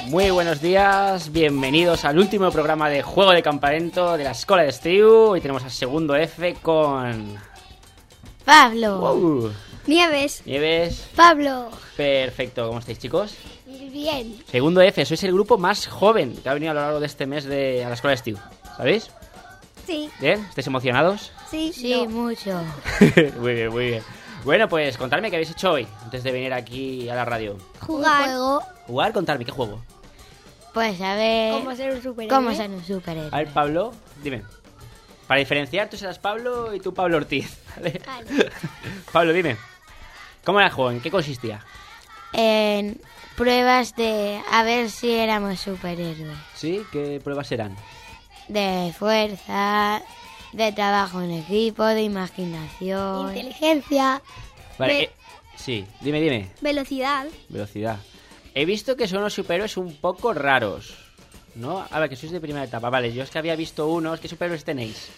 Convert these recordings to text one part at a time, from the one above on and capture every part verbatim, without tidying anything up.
Muy buenos días, bienvenidos al último programa de Juego de Campamento de la Escuela de Estiu. Hoy tenemos al segundo F con... Pablo. Wow. Nieves. Nieves. Pablo. Perfecto, ¿cómo estáis, chicos? Bien. Segundo F, sois el grupo más joven que ha venido a lo largo de este mes de a la Escuela de Estiu, ¿sabéis? Sí. ¿Bien? ¿Estáis emocionados? Sí, Sí, no. mucho. Muy bien, muy bien. Bueno, pues contadme qué habéis hecho hoy, antes de venir aquí a la radio. Jugar. Un juego. ¿Jugar? Contadme, ¿qué juego? Pues a ver... ¿Cómo ser un superhéroe? ¿Cómo ser un superhéroe? A ver, Pablo, dime. Para diferenciar, tú serás Pablo y tú Pablo Ortiz, ¿vale? Vale. Pablo, dime. ¿Cómo era el juego? ¿En qué consistía? En pruebas de a ver si éramos superhéroes. ¿Sí? ¿Qué pruebas eran? De fuerza, de trabajo en equipo, de imaginación. Inteligencia. Vale, Ve- eh, sí, dime, dime. Velocidad. Velocidad. He visto que son unos superhéroes un poco raros, ¿no? A ver, que sois de primera etapa. Vale, yo es que había visto unos. ¿Qué superhéroes tenéis?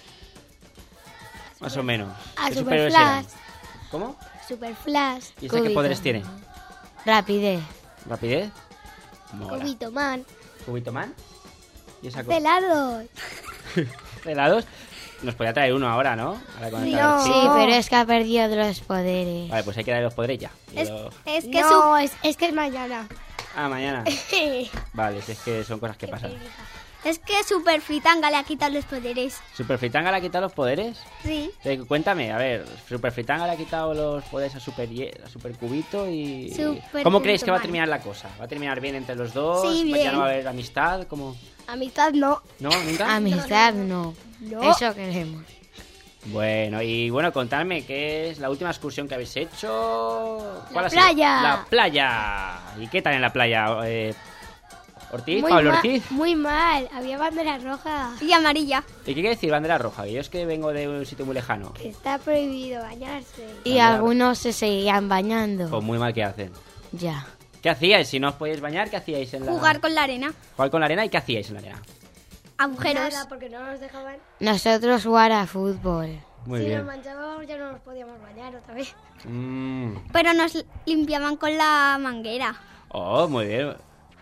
Más o menos. A ¿Qué Super superhéroes Flash. eran? ¿Cómo? Super Flash. ¿Y ese qué Cubito. poderes tiene? Rapidez. ¿Rapidez? Mola. Cubito Man. ¿Cubito Man? ¿Y esa cosa? Helados. ¿Helados? Nos podía traer uno ahora, ¿no? Ahora con el No. calor. Sí, pero es que ha perdido los poderes. Vale, pues hay que darle los poderes ya. Es, Yo- es que No, su- es, es que es mañana. Ah, mañana. Vale, si es que son cosas que pasan. es que Super Fritanga le ha quitado los poderes. ¿Super Fritanga le ha quitado los poderes? Sí. Eh, cuéntame, a ver, Super Fritanga le ha quitado los poderes a Super, Ye- a Super Cubito y... Super ¿Cómo creéis que va a Cubito terminar la cosa? ¿Va a terminar bien entre los dos? Sí, ¿Ya bien. no va a haber amistad? ¿Cómo? Amistad no. ¿No? ¿Nunca? Amistad no. No. Eso queremos. Bueno, y bueno, contadme qué es la última excursión que habéis hecho. ¿Cuál La ha sido? playa. La playa. ¿Y qué tal en la playa? Eh, ¿Ortiz? Muy ¿Pablo ma- Ortiz? Muy mal. Había bandera roja. Y amarilla. ¿Y qué quiere decir bandera roja? Que yo es que vengo de un sitio muy lejano. Que está prohibido bañarse. Y algunos se seguían bañando. Pues muy mal que hacen. Ya. ¿Qué hacíais? Si no os podíais bañar, ¿qué hacíais en la... Jugar con la arena. Jugar con la arena y ¿qué hacíais en la arena? Agujeros. Nada, porque no nos dejaban. Nosotros jugar a fútbol. Muy si bien. nos manchábamos ya no nos podíamos bañar otra vez. Mm. Pero nos limpiaban con la manguera. Oh, muy bien.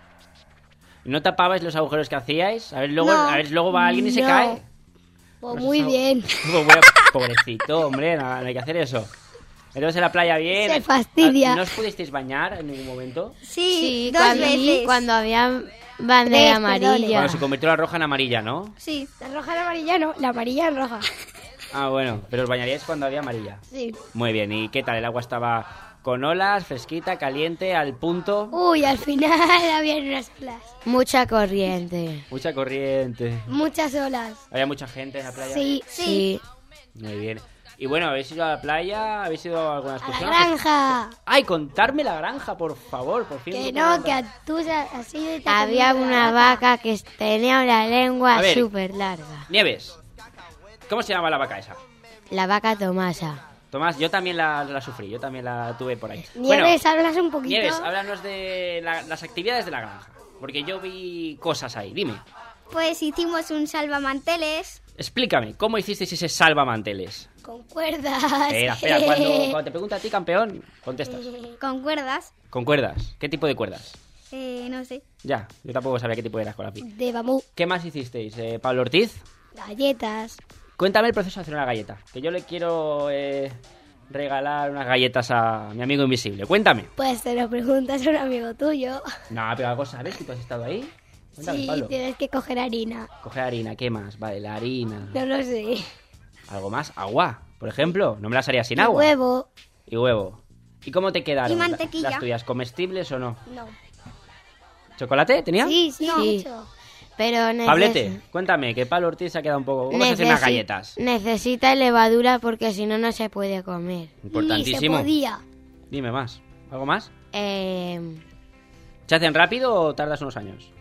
¿No tapabais los agujeros que hacíais? A ver, luego, No. a ver, luego va alguien y se No. cae. Pues muy bien. Pues bueno, pobrecito, hombre, no, no hay que hacer eso. Entonces en la playa bien. Se fastidia. ¿No os pudisteis bañar en ningún momento? Sí, dos cuando, veces. cuando había bandera Tres, amarilla. perdone. Cuando se convirtió la roja en amarilla, ¿no? Sí. La roja en amarilla no, la amarilla en roja. Ah, bueno, pero os bañaríais cuando había amarilla. Sí. Muy bien, ¿y qué tal? ¿El agua estaba con olas, fresquita, caliente, al punto? Uy, al final había unas olas. Mucha corriente. Mucha corriente. Muchas olas. ¿Había mucha gente en la playa? Sí. Sí. Muy bien. Y bueno, ¿habéis ido a la playa? ¿Habéis ido a alguna A la excursión? granja. Ay, contarme la granja, por favor, por fin. Que me no, puedo que contar. a tú así de te Había comido una la vaca que tenía una lengua A ver. súper larga. Nieves, ¿cómo se llama la vaca esa? La vaca Tomasa. Tomás, yo también la, la sufrí, yo también la tuve por ahí. Nieves, hablas un poquito. Nieves, háblanos de la- las actividades de la granja, porque yo vi cosas ahí, dime. Pues hicimos un salvamanteles. Explícame, ¿cómo hicisteis ese salvamanteles? Con cuerdas. Espera, espera, cuando, cuando te pregunto a ti, campeón, contestas. Con cuerdas. ¿Con cuerdas? ¿Qué tipo de cuerdas? Eh, no sé. Ya, yo tampoco sabía qué tipo eras con la pi. De bambú. ¿Qué más hicisteis, eh, Pablo Ortiz? Galletas. Cuéntame el proceso de hacer una galleta, que yo le quiero eh, regalar unas galletas a mi amigo invisible. Cuéntame. Pues te lo preguntas a un amigo tuyo. No, pero algo sabes, que tú has estado ahí. Cuéntame, Sí, Pablo. tienes que coger harina. Coger harina, ¿qué más? Vale, la harina. No lo sé. ¿Algo más? Agua, por ejemplo. No me las haría sin Y agua. huevo. Y huevo. ¿Y cómo te quedaron? Y mantequilla. ¿Las tuyas comestibles o no? No. ¿Chocolate tenía? Sí, sí, Sí. mucho. Pero neces- Pablete, cuéntame, que Pablo Ortiz se ha quedado un poco... ¿Cómo se hacen unas necesi- galletas? Necesita levadura porque si no, no se puede comer. Importantísimo. Ni se podía. Dime más. ¿Algo más? Eh, ¿Se hacen rápido o tardas unos años?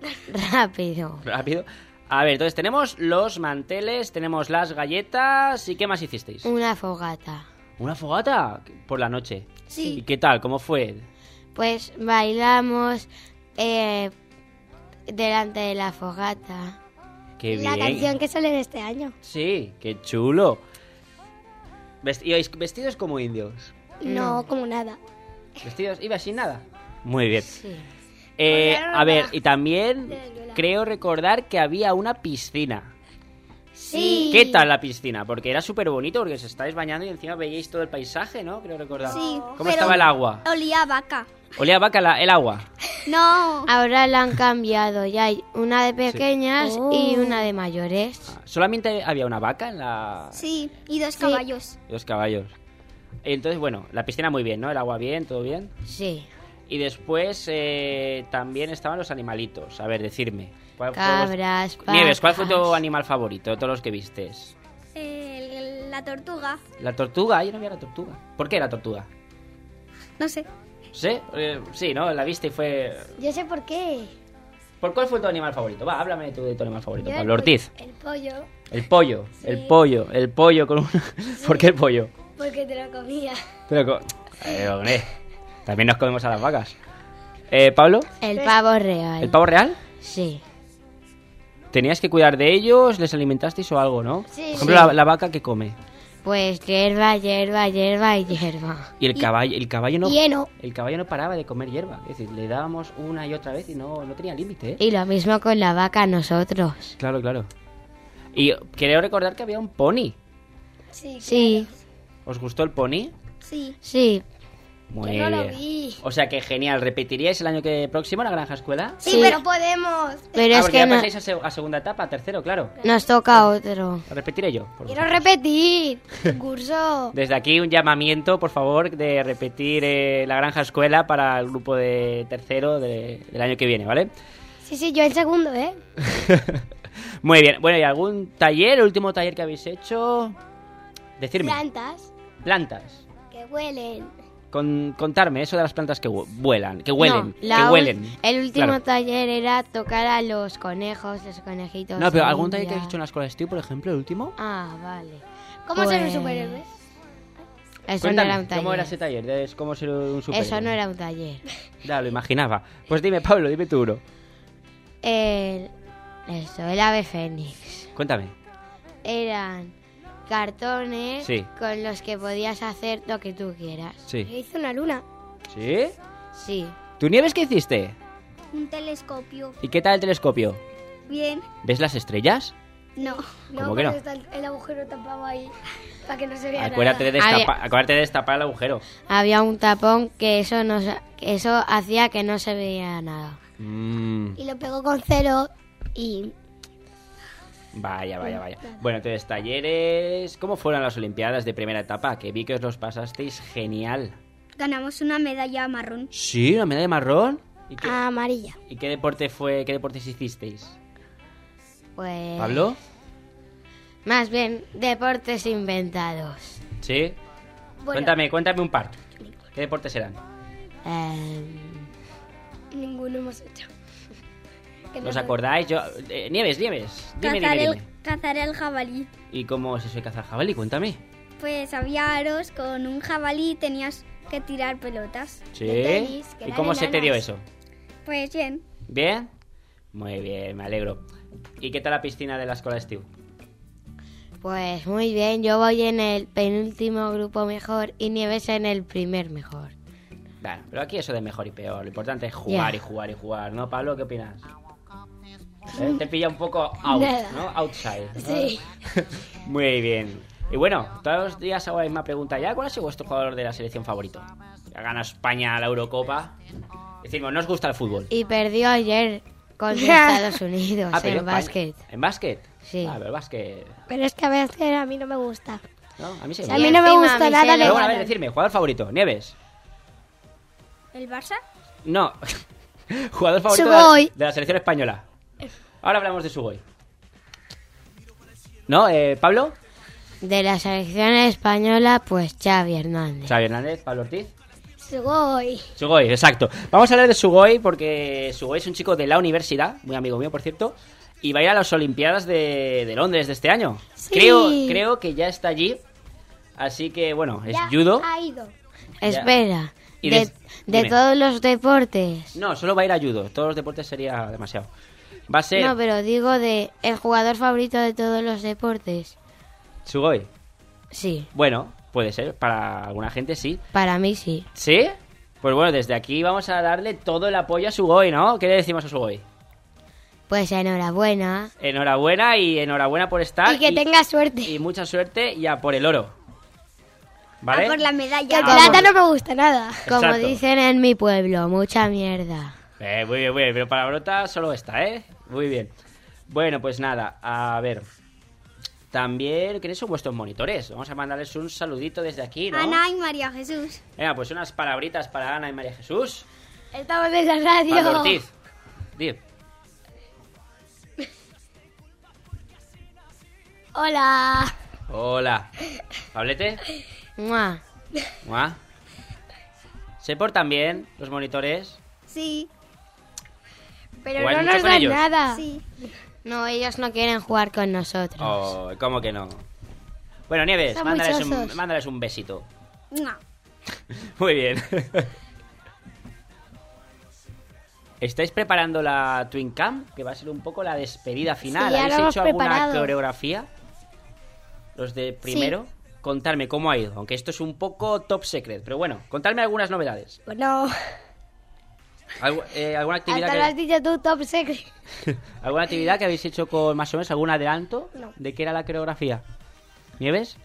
rápido. Rápido. A ver, entonces tenemos los manteles, tenemos las galletas... ¿Y qué más hicisteis? Una fogata. ¿Una fogata? Por la noche. Sí. ¿Y qué tal? ¿Cómo fue? Pues bailamos eh, delante de la fogata. Qué La bien. canción que sale de este año. Sí, qué chulo. Vest- ¿Ibais vestidos como indios? No, como nada. ¿Vestidos? ¿Ibas sin nada? Muy bien. Sí. Eh, Hola, a ver, Lola. y también De Lola. creo recordar que había una piscina. Sí. ¿Qué tal la piscina? Porque era súper bonito, porque os estáis bañando y encima veíais todo el paisaje, ¿no? Creo recordar. Sí. ¿Cómo pero estaba el agua? Olía a vaca. Olía a vaca la- el agua. No. Ahora la han cambiado. Ya hay una de pequeñas Oh. y una de mayores. Solamente había una vaca en la... Sí, y dos caballos. y dos caballos. Entonces, bueno, la piscina muy bien, ¿no? El agua bien, todo bien. Sí. Y después eh, también estaban los animalitos. A ver, decirme. ¿cuál fue vuestro- Cabras, Nieves, ¿cuál fue tu vacas. animal favorito de todos los que vistes? El- la tortuga. La tortuga, yo no vi a la tortuga. ¿Por qué la tortuga? No sé. ¿Sí? Eh, sí, ¿no? La viste y fue... Yo sé por qué. ¿Por cuál fue tu animal favorito? Va, háblame tú de tu animal favorito, Yo Pablo el po- Ortiz. El pollo, El pollo, el pollo, el pollo con un... ¿Por qué el pollo? porque te lo comía. Pero co- eh, hombre, también nos comemos a las vacas. Eh, ¿Pablo? El pavo real. ¿El pavo real? Sí. ¿Tenías que cuidar de ellos? ¿Les alimentasteis o algo, no? Sí. Por ejemplo, Sí. la, la vaca que come. Pues hierba, hierba, hierba y hierba. Y el caballo, el caballo no... Lleno. El caballo no paraba de comer hierba. Es decir, le dábamos una y otra vez y no, no tenía límite, ¿eh? Y lo mismo con la vaca nosotros. Claro, claro. Y creo recordar que había un pony. Sí. Sí, ¿Os gustó el pony? Sí. sí. Muy Yo no lo bien. vi. O sea que genial. ¿Repetiríais el año que próximo la granja escuela? Sí, Sí. pero podemos. Pero ah, es porque que ya no- pasáis a, se- a segunda etapa, a tercero, claro. nos toca otro. Lo repetiré yo. por Quiero vosotros. repetir. Curso. Desde aquí un llamamiento, por favor, de repetir eh, la granja escuela para el grupo de tercero de- del año que viene, ¿vale? Sí, sí, yo el segundo, ¿eh? Muy bien. Bueno, ¿y algún taller, el último taller que habéis hecho? Decirme. Plantas Plantas. que huelen. Con, contarme eso de las plantas que hue- vuelan, que huelen, No, la que ul- huelen. El último Claro. taller era tocar a los conejos, los conejitos. No, pero de algún taller que India. has hecho en la escuela de Steve, por ejemplo, el último. Ah, vale. ¿Cómo ser un Pues- superhéroe? Eso Cuéntame, no era un taller. ¿cómo era ese taller? De cómo ser un super. Eso no era un taller. Ya, lo imaginaba. Pues dime, Pablo, dime tú uno. El, eso, el ave fénix. Cuéntame. Eran cartones Sí. con los que podías hacer lo que tú quieras. Yo Sí. hice una luna. ¿Sí? Sí. ¿Tú, Nieves, qué hiciste? Un telescopio. ¿Y qué tal el telescopio? Bien. ¿Ves las estrellas? No. ¿Cómo que no? porque está el, el agujero tapado ahí. Para que no se vea Acuérdate de, nada. Había- destapa- acuérdate de destapar el agujero. Había un tapón que eso no sa- que eso hacía que no se veía nada. Mm, Y lo pegó con cero y... vaya, vaya, vaya. Bueno, entonces, talleres... ¿Cómo fueron las Olimpiadas de primera etapa? Que vi que os los pasasteis genial. Ganamos una medalla marrón. Sí, una medalla marrón. ¿Y qué, amarilla. ¿y qué deporte fue? ¿Qué deportes hicisteis? Pues ¿Pablo? más bien deportes inventados. ¿Sí? Bueno. Cuéntame, cuéntame un par. ¿Qué deportes eran? Em, Ninguno hemos hecho. Que no ¿Os sé. acordáis? Yo, eh, Nieves, Nieves. Dime, Cazar, dime, el, dime. cazar el jabalí. ¿Y cómo es eso de cazar jabalí? Cuéntame. Pues había aros con un jabalí y tenías que tirar pelotas. ¿Sí? De tenis, que ¿Y eran cómo se te dio enanas. eso? Pues bien. ¿Bien? Muy bien, me alegro. ¿Y qué tal la piscina de la escuela Steve? pues muy bien, yo voy en el penúltimo grupo mejor y Nieves en el primer mejor. Bueno, pero aquí eso de mejor y peor. Lo importante es jugar Ya. y jugar y jugar, ¿no, Pablo? ¿Qué opinas? ¿Eh? Te pilla un poco out, Nada. ¿no? Outside. ¿no? Sí. Muy bien. Y bueno, todos los días hago la misma pregunta ya. ¿Cuál ha sido vuestro jugador de la selección favorito? Ha ganado España la Eurocopa. Decimos, ¿no os gusta el fútbol? Y perdió ayer contra Estados Unidos Ah, pero en básquet. ¿En básquet? Sí. Ah, pero básquet... Pero es que a veces a mí no me gusta. ¿No? A mí sí me A gusta. mí no me encima gusta a mí nada se de le- Pero bueno, a ver, nada. decirme, jugador favorito, Nieves. ¿El Barça? No. Jugador favorito de la, Sugoi. de la selección española. Ahora hablamos de Sugoi. ¿No? Eh, ¿Pablo? De la selección española, pues Xavi Hernández. Xavi Hernández, Pablo Ortiz. Sugoi. Sugoi, exacto. Vamos a hablar de Sugoi porque Sugoi es un chico de la universidad, muy amigo mío, por cierto, y va a ir a las Olimpiadas de, de Londres de este año. Sí. Creo, creo que ya está allí. Así que, bueno, es Ya judo. ha ido. Espera, Y de, des- de dime. todos los deportes. No, solo va a ir a judo. Todos los deportes sería demasiado. Va a ser No, pero digo de el jugador favorito de todos los deportes. Sugoi. Sí, Bueno, puede ser. Para alguna gente sí. para mí sí. ¿Sí? Pues bueno, desde aquí vamos a darle todo el apoyo a Sugoi, ¿no? ¿Qué le decimos a Sugoi? Pues enhorabuena. Enhorabuena y enhorabuena por estar. Y que tenga suerte. Y mucha suerte y a por el oro. ¿Vale? A por la Que medalla. el plata no me gusta nada. Como Exacto. dicen en mi pueblo, mucha mierda. Eh, muy bien, muy bien. Pero para Brota solo esta, ¿eh? Muy bien. Bueno, pues nada, a ver. También, ¿quiénes son vuestros monitores? Vamos a mandarles un saludito desde aquí, ¿no? Ana y María Jesús. Venga, pues unas palabritas para Ana y María Jesús. Estamos en la radio. Pablo Ortiz. Di. Hola. Hola. Pablete. ¡Mua! ¿Mua? ¿Se portan bien los monitores? Sí, Pero ¿Jugáis no mucho nos con dan ellos? nada. sí. No, ellos no quieren jugar con nosotros. Oh, ¿cómo que no? Bueno, Nieves, Son mándales muchosos. un, mándales un besito. No. Muy bien. ¿Estáis preparando la Twin Cam? Que va a ser un poco la despedida final. Sí, ya ¿Habéis lo hemos hecho alguna preparado. coreografía? Los de primero. Contadme cómo ha ido. Aunque esto es un poco top secret. Pero bueno, contadme algunas novedades. Bueno, Algu- eh, ¿Alguna actividad hasta lo has que... dicho tú, top secret. ¿Alguna actividad que habéis hecho con más o menos algún adelanto No. de qué era la coreografía? ¿Nieves?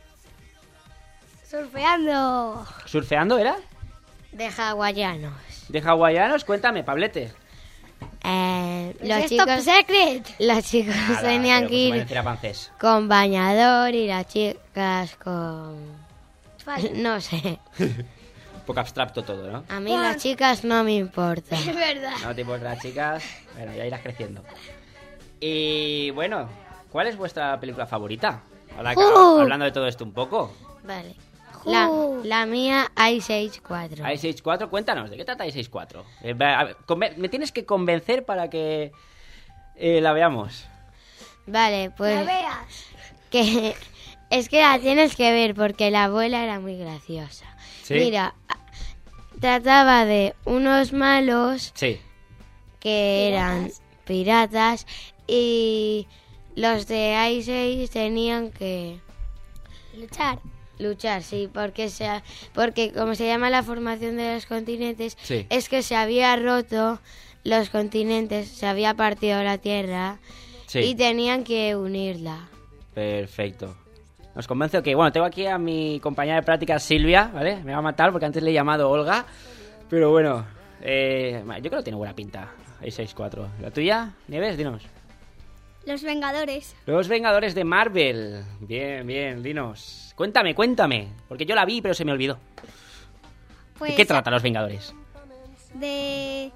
Surfeando. ¿Surfeando era? De hawaianos. ¿De hawaianos? Cuéntame, Pablete. Eh, Pues los es top chicos, secret. los chicos Nada, tenían pero que pues ir van a decir a francés. con bañador y las chicas con... Fácil. No sé. Un poco abstracto todo, ¿no? A mí las chicas no me importan. Es verdad. No te importa las chicas. Bueno, ya irás creciendo. Y bueno, ¿cuál es vuestra película favorita? Ahora que- Uh. hablando de todo esto un poco. Vale. La, Uh. la mía Ice Age cuatro. Ice Age cuatro, cuéntanos, ¿de qué trata Ice Age cuatro? Eh, va, a ver, conven- me tienes que convencer para que eh, la veamos. Vale, La pues veas. que es que la tienes que ver porque la abuela era muy graciosa. ¿Sí? Mira, trataba de unos malos Sí. que eran piratas y los de Ice Age tenían que Luchar. luchar, sí, porque se, porque como se llama la formación de los continentes, Sí. es que se había roto los continentes, se había partido la Tierra Sí. y tenían que unirla. Perfecto. ¿Nos convence o qué? Bueno, tengo aquí a mi compañera de prácticas, Silvia, ¿vale? Me va a matar porque antes le he llamado Olga. Pero bueno, eh, yo creo que tiene buena pinta. Ice Age cuatro. ¿La tuya, Nieves? Dinos. Los Vengadores. Los Vengadores de Marvel. Bien, bien, dinos. Cuéntame, cuéntame. Porque yo la vi, pero se me olvidó. Pues ¿De qué trata Los Vengadores? de...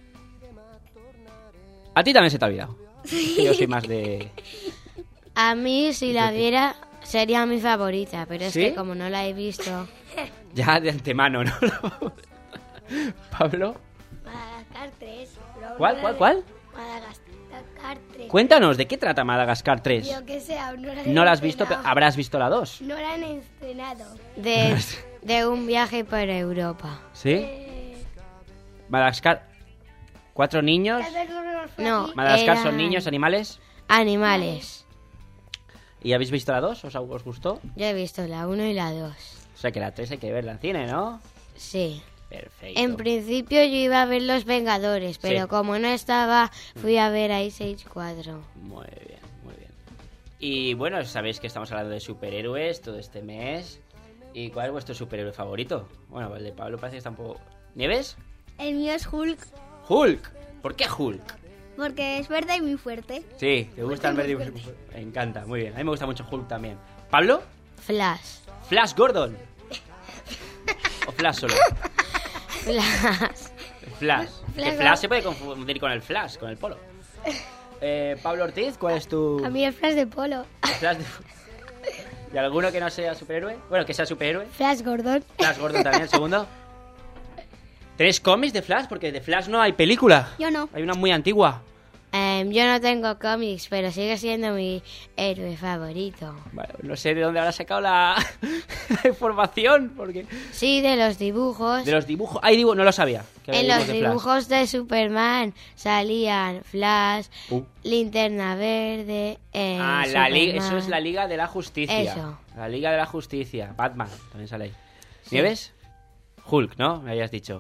A ti también se te ha olvidado. Que yo soy más de... A mí, si la viera, sería mi favorita, pero es ¿Sí? que como no la he visto... Ya de antemano, ¿no? Pablo. Madagascar tres. Pero ¿Cuál, no cuál, la- cuál? Madagascar tres. Cuéntanos, ¿de qué trata Madagascar tres? Yo que sé, aún no la No la has visto, estrenado. pero habrás visto la dos. No la han estrenado. De, de un viaje por Europa. ¿Sí? Eh, Madagascar. ¿Cuatro niños? tal vez no nos fue No. aquí. ¿Madagascar son Eran niños, animales? Animales. ¿Y habéis visto la dos? ¿Os, os gustó? Yo he visto la uno y la dos. O sea que la tres hay que verla en cine, ¿no? Sí. Perfecto. En principio yo iba a ver Los Vengadores, pero Sí. como no estaba, fui a ver Ice Age cuatro. Muy bien, muy bien. Y bueno, sabéis que estamos hablando de superhéroes todo este mes. ¿Y cuál es vuestro superhéroe favorito? Bueno, el de Pablo parece que está un poco... ¿Nieves? El mío es Hulk, ¡Hulk! ¿Por qué Hulk? porque es verde y muy fuerte. Sí, ¿te gusta el verde? Me encanta, muy bien. A mí me gusta mucho Hulk también. ¿Pablo? Flash. Flash Gordon. ¿O Flash solo? Flash. Flash. Que Flash. Flash se puede confundir con el Flash, con el polo. Eh, Pablo Ortiz, ¿cuál es tu A mí el Flash de Polo. Flash? de- ¿Y alguno que no sea superhéroe? Bueno, que sea superhéroe. Flash Gordon. Flash Gordon también, el segundo. ¿Tenéis cómics de Flash? Porque de Flash no hay película. Yo no. Hay una muy antigua. Em, yo no tengo cómics, pero sigue siendo mi héroe favorito. Bueno, no sé de dónde habrá sacado la, la información, porque... Sí, de los dibujos. De los dibujos... Hay dibujos, no lo sabía. que había En los de Flash. dibujos de Superman salían Flash, Uh. Linterna Verde. eh, Ah, la liga, Superman. eso es la Liga de la Justicia. Eso. La Liga de la Justicia. Batman, también sale ahí. ¿Nieves? Hulk, ¿no? Me habías dicho.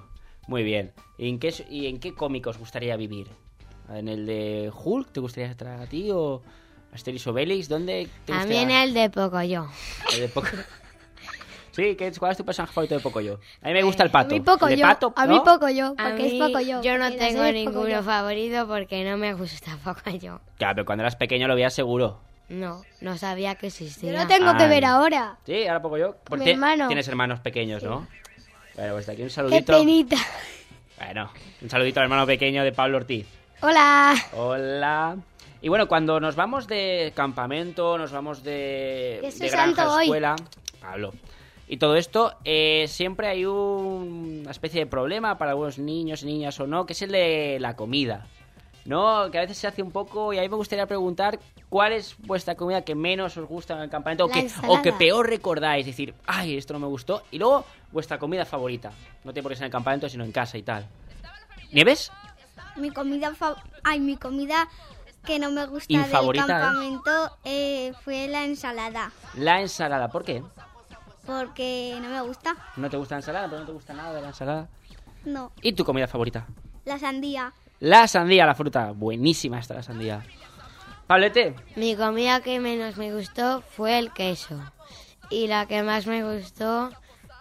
Muy bien. ¿Y en qué, y en qué cómic os gustaría vivir? ¿En el de Hulk te gustaría estar a ti o Asterix Obelix? ¿Dónde te A mí gustaría? en el de Pocoyo. El de Poco- Sí, ¿qué es- ¿cuál es tu personaje favorito de Pocoyo? A mí me gusta el pato. A mí poco ¿El de yo. Pato, A mí no? poco yo. A Porque es mí, poco yo. yo no porque la tengo serie es ninguno Pocoyo. favorito porque no me gusta Pocoyo. Claro, pero cuando eras pequeño lo veías seguro. No, no sabía que Yo existía. lo tengo que Ah, ver no. ahora. Sí, ahora Pocoyo. Mi Porque hermano. tienes hermanos pequeños, ¿no? Bueno, pues de aquí un Qué saludito. penita. Bueno, un saludito al hermano pequeño de Pablo Ortiz. Hola. Hola. Y bueno, cuando nos vamos de campamento, nos vamos de, Que es su de granja, santo hoy. escuela, Pablo, y todo esto, eh, siempre hay un- una especie de problema para algunos niños y niñas o no, que es el de la comida, ¿no? Que a veces se hace un poco, y a mí me gustaría preguntar cuál es vuestra comida que menos os gusta en el campamento o La que, ensalada. o que peor recordáis, decir, ay, esto no me gustó, y luego vuestra comida favorita, no tiene por qué ser en el campamento, sino en casa y tal. ¿Nieves? Mi comida fa- Ay, mi comida que no me gusta del Infavorita, ¿eh? campamento eh, fue la ensalada. La ensalada, ¿por qué? Porque no me gusta. ¿No te gusta la ensalada? ¿Pero no te gusta nada de la ensalada? No. ¿Y tu comida favorita? La sandía. La sandía, la fruta. Buenísima está la sandía. Pablete, Mi comida que menos me gustó fue el queso. Y la que más me gustó...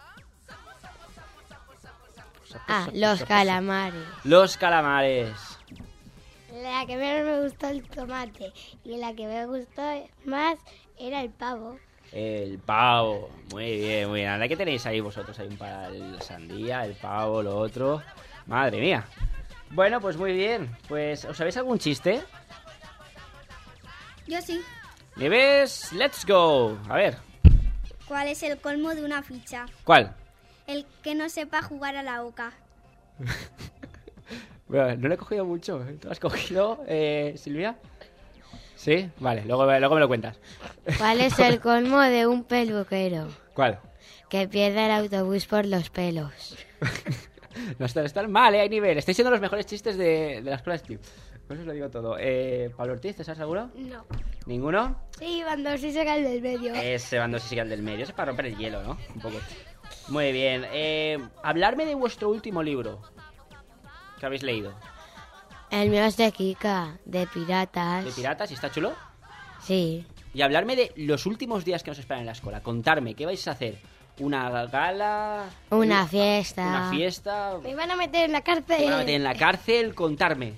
Ah, los calamares. los calamares. La que menos me gustó el tomate. Y la que me gustó más era el pavo. El pavo. Muy bien, muy bien. Anda, ¿qué tenéis ahí vosotros? Hay un para la sandía, el pavo, lo otro. Madre mía. Bueno, pues muy bien. Pues, ¿os sabéis algún chiste? Yo sí. Nieves, let's go. A ver, ¿Cuál es el colmo de una ficha? ¿cuál? El que no sepa jugar a la oca. Bueno, no lo he cogido mucho. ¿Tú lo has cogido, eh, Silvia? Sí, vale, luego, luego me lo cuentas. ¿Cuál es el colmo de un peluquero? ¿Cuál? Que pierde el autobús por los pelos. No están, están mal, ¿eh? Hay nivel. Estáis siendo los mejores chistes de, de la escuela de Steve. Por eso os lo digo todo. Eh, Pablo Ortiz, ¿estás seguro? No. ¿Ninguno? Sí, cuando sí se cae el del medio. Ese bando sí sigue el del medio. Ese es para romper el hielo, ¿no? Un poco. Muy bien. Eh, hablarme de vuestro último libro que habéis leído. El mío es de Kika, de piratas. ¿De piratas? ¿Y está chulo? Sí. Y hablarme de los últimos días que nos esperan en la escuela. Contarme, ¿qué vais a hacer? ¿Una gala? Una fiesta. ¿Una fiesta? Me iban a meter en la ¿Te cárcel. van a meter en la cárcel? Contarme.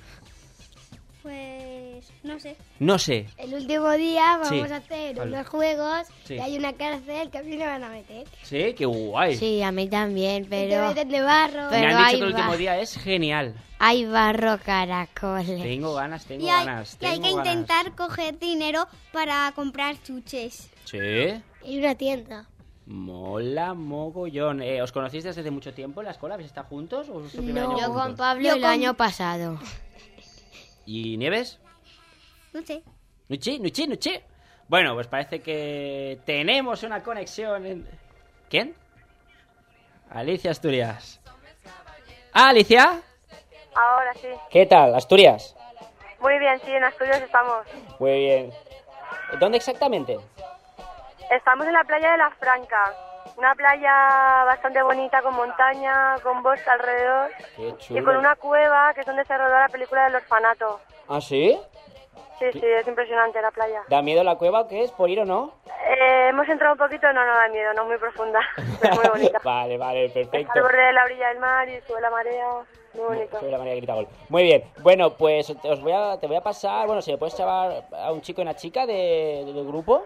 Pues no sé. No sé. El último día vamos Sí, a hacer Pablo. unos juegos Sí. y hay una cárcel que a mí me van a meter. ¿Sí? ¡Qué guay! Sí, a mí también, Y te pero meten de barro. Pero Me han dicho ahí que el va. último día es genial. hay barro caracoles. Tengo ganas, tengo Y hay, ganas. y hay que tengo ganas. intentar coger dinero para comprar chuches. Sí. Y una tienda. Mola mogollón. Eh, ¿Os conocéis desde hace mucho tiempo en la escuela? ¿Habéis estado juntos? ¿O es tu primer año Yo juntos? con Pablo Yo el con- año pasado. ¿Y Nieves? No sé. ¿Nuchi? ¿Nuchi? ¿Nuchi? Bueno, pues parece que tenemos una conexión en... ¿Quién? Alicia Asturias. ¿Ah, Alicia? Ahora sí. ¿Qué tal? ¿Asturias? Muy bien, sí, en Asturias estamos. Muy bien. ¿Dónde exactamente? Estamos en la playa de La Franca. Una playa bastante bonita, con montaña, con bosque alrededor. Qué chulo. Y con una cueva que es donde se rodó la película del orfanato. ¿Ah, sí? Sí, sí, es impresionante la playa. ¿Da miedo la cueva o qué es? ¿Por ir o no? Eh, hemos entrado un poquito, no, no da miedo, no es muy profunda. Es muy bonita. Vale, vale, Está perfecto. al borde de la orilla del mar y sube la marea. Muy bonito. Soy la María que grita gol. Muy bien. Bueno, pues os voy a, te voy a pasar... Bueno, si me puedes llamar a un chico y una chica de, del grupo.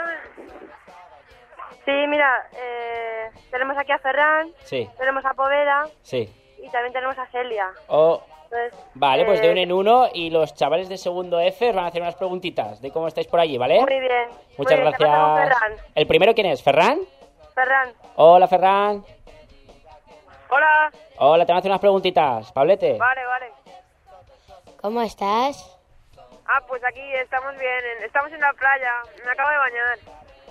Sí, mira, eh, tenemos aquí a Ferran, Sí, tenemos a Poveda sí. y también tenemos a Celia. Oh, Entonces, vale, pues de eh, uno en uno y los chavales de segundo F os van a hacer unas preguntitas de cómo estáis por allí, ¿vale? Muy bien. Muchas Muy bien, ¿qué pasa con gracias. Ferran? ¿El primero quién es? ¿Ferran? Ferran. Hola, Ferran. Hola. Hola, te van a hacer unas preguntitas. Pablete. Vale, vale. ¿Cómo estás? Ah, pues aquí estamos bien. en- Estamos en la playa. Me acabo de bañar.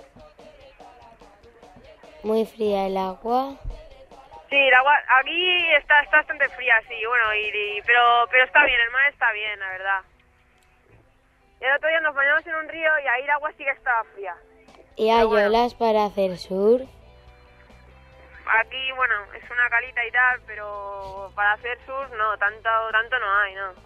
Muy fría el agua. Sí, el agua aquí está, está bastante fría, sí, bueno, y, y- pero pero está bien, el mar está bien, la verdad. Y el otro día nos bañamos en un río y ahí el agua sí que estaba fría. ¿Y hay bueno. olas para hacer surf? aquí, bueno, es una calita y tal, pero para hacer surf no, tanto, tanto no hay, ¿no?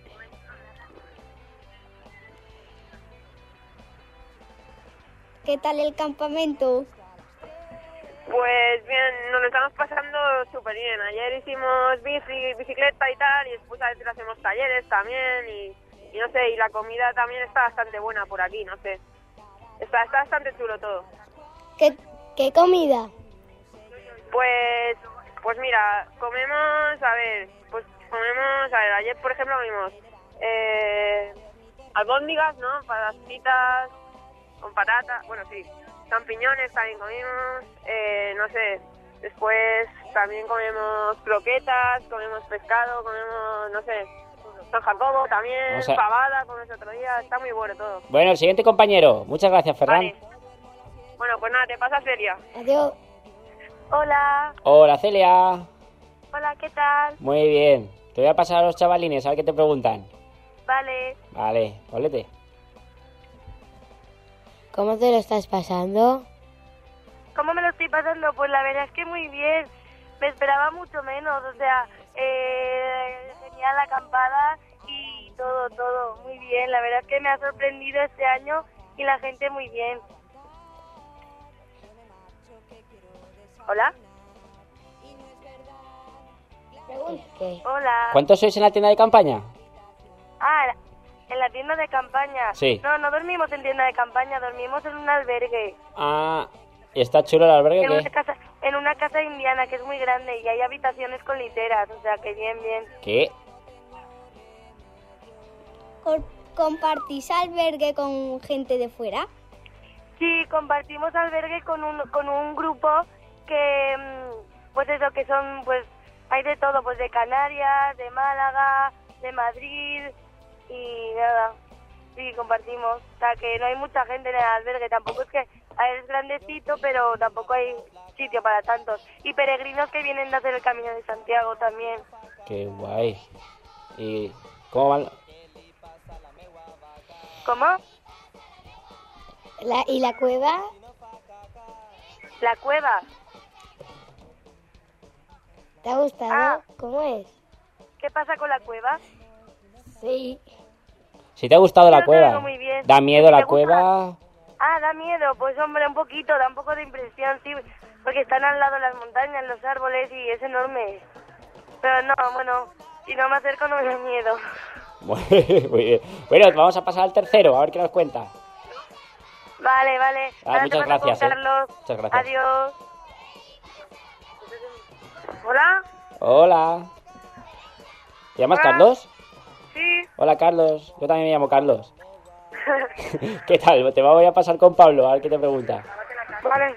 ¿Qué tal el campamento? Pues bien, nos lo estamos pasando súper bien. Ayer hicimos bici, bicicleta y tal, y después a veces hacemos talleres también, y, y no sé, y la comida también está bastante buena por aquí, no sé. Está, está bastante chulo todo. ¿Qué, qué comida? Pues, pues mira, comemos, a ver, pues comemos, a ver, ayer por ejemplo comimos eh, albóndigas, ¿no? Patatas con patatas, bueno sí, champiñones también comimos, eh, no sé, después también comemos croquetas, comemos pescado, comemos, no sé, San Jacobo también, O sea... pavada, comemos otro día, está muy bueno todo. Bueno, el siguiente compañero, muchas gracias, Ferran. Vale. Bueno, pues nada, te pasa Celia. Adiós. Hola, Hola, Celia. hola, ¿qué tal? Muy bien. Te voy a pasar a los chavalines a ver qué te preguntan. Vale. Vale, olete. ¿Cómo te lo estás pasando? ¿Cómo me lo estoy pasando? Pues la verdad es que muy bien. Me esperaba mucho menos, o sea, eh, genial la acampada y todo, todo, muy bien. La verdad es que me ha sorprendido este año y la gente muy bien. ¿Hola? ¿Qué? Hola. ¿Cuántos sois en la tienda de campaña? Ah, en la tienda de campaña. Sí. No, no dormimos en tienda de campaña, dormimos en un albergue. Ah, ¿y está chulo el albergue En o una qué? casa, en una casa indiana que es muy grande y hay habitaciones con literas, o sea que bien, bien. ¿Qué? ¿Com- ¿Compartís albergue con gente de fuera? Sí, compartimos albergue con un con un grupo que, mm, pues eso, que son, pues, hay de todo, pues de Canarias, de Málaga, de Madrid y nada, sí, compartimos. O sea, que no hay mucha gente en el albergue, tampoco es que es grandecito, pero tampoco hay sitio para tantos. Y peregrinos que vienen de hacer el Camino de Santiago también. Qué guay. ¿Y cómo van? ¿Cómo? La, ¿Y la cueva? La cueva. ¿Te ha gustado? Ah. ¿Cómo es? ¿Qué pasa con la cueva? Sí. Si te ha gustado Yo la no te oigo cueva. muy bien. ¿Da miedo ¿Te la gusta? cueva? Ah, da miedo, pues hombre, un poquito, da un poco de impresión, sí, porque están al lado las montañas, los árboles y es enorme. Pero no, bueno, si no me acerco no me da miedo. Muy bien. Bueno, vamos a pasar al tercero, a ver qué nos cuenta. Vale, vale. Ah, Ahora te muchas paso con gracias, eh. Carlos. Muchas gracias. Adiós. Hola, Hola. ¿Te llamas Hola. Carlos? sí, Hola, Carlos. Yo también me llamo Carlos. ¿Qué tal? Te voy a pasar con Pablo, a ver qué te pregunta. vale.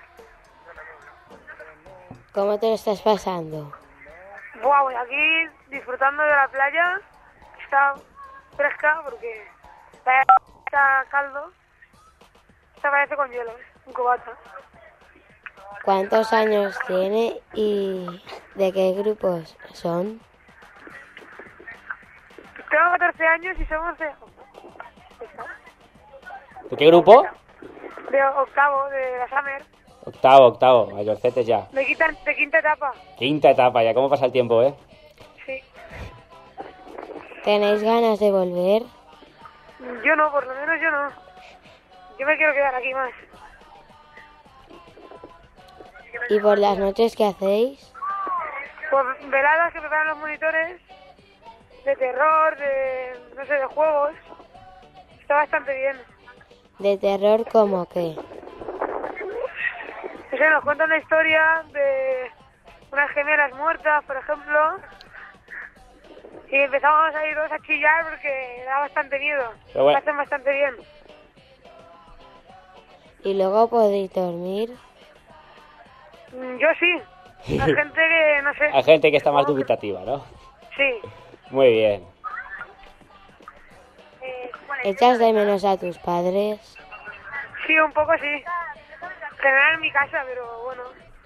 ¿Cómo te lo estás pasando? Buah, pues aquí disfrutando de la playa, está fresca porque está, está caldo, esta parece con hielo, ¿eh? Un cubata. ¿Cuántos años tiene y de qué grupos son? Tengo catorce años y somos de, ¿De qué grupo? de octavo, de la Summer, Octavo, octavo, mayorcetes ya. de quinta, de quinta etapa, Quinta etapa ya, ¿cómo pasa el tiempo, eh? sí. ¿Tenéis ganas de volver? Yo no, por lo menos yo no. Yo me quiero quedar aquí más. ¿Y por las noches qué hacéis? Pues veladas que preparan los monitores, de terror, de, no sé, de juegos. Está bastante bien. ¿De terror como qué? O sea, nos cuentan la historia de unas gemelas muertas, por ejemplo, y empezamos a ir todos a chillar porque da bastante miedo. Pero bueno. Lo hacen bastante bien. ¿Y luego podéis dormir? Mm, Yo sí. La gente que, no sé. Hay gente que está más dubitativa, ¿no? Sí. Muy bien. ¿Echas de menos a tus padres? Sí, un poco sí. En general en mi casa, pero bueno.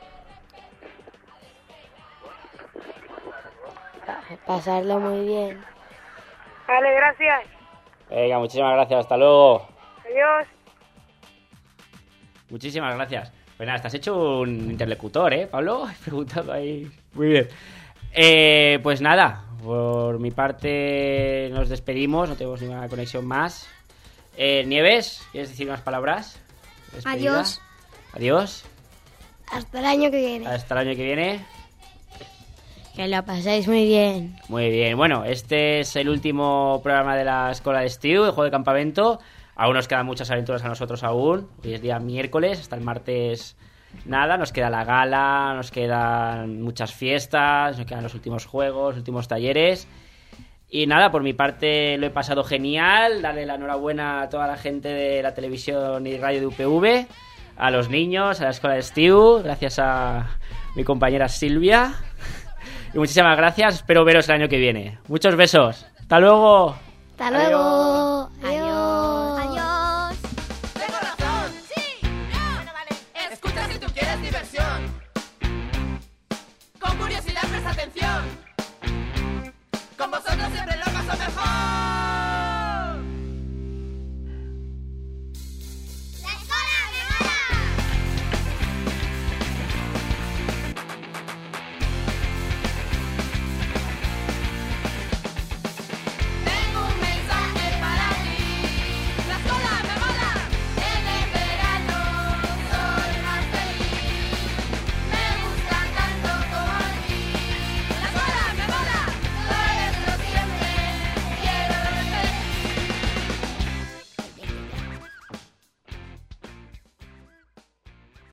Pasarlo muy bien. Vale, gracias. Venga, muchísimas gracias, hasta luego. Adiós. Muchísimas gracias. Pues nada, estás hecho un interlocutor, ¿eh, Pablo? He preguntado ahí. Muy bien. Eh, pues nada, por mi parte nos despedimos, no tenemos ninguna conexión más. Eh, Nieves, ¿quieres decir unas palabras? Despedida. Adiós. Adiós. Hasta el año que viene. Hasta el año que viene. Que lo pasáis muy bien. Muy bien, bueno, este es el último programa de la Escuela de Estiu, el juego de campamento. Aún nos quedan muchas aventuras a nosotros aún. Hoy es día miércoles, hasta el martes nada. Nos queda la gala, nos quedan muchas fiestas, nos quedan los últimos juegos, los últimos talleres. Y nada, por mi parte lo he pasado genial. Darle la enhorabuena a toda la gente de la televisión y radio de U P V, a los niños, a la Escuela de Estiu, gracias a mi compañera Silvia. Y muchísimas gracias, espero veros el año que viene. Muchos besos. Hasta luego. Hasta luego. Adiós.